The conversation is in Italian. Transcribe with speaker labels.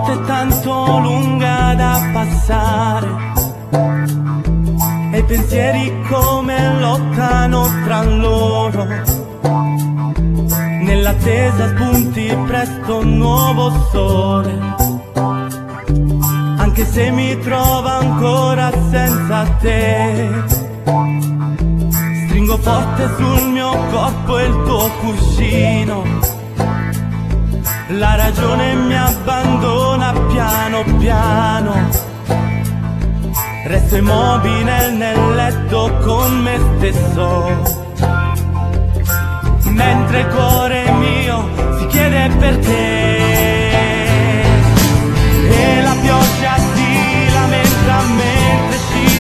Speaker 1: notte è tanto lunga da passare e i pensieri come lottano tra loro. Nell'attesa spunti presto un nuovo sole, anche se mi trovo ancora senza te. Stringo forte sul mio corpo il tuo cuscino, la ragione mi abbandona piano piano. Resto immobile nel letto con me stesso, mentre il cuore mio si chiede perché.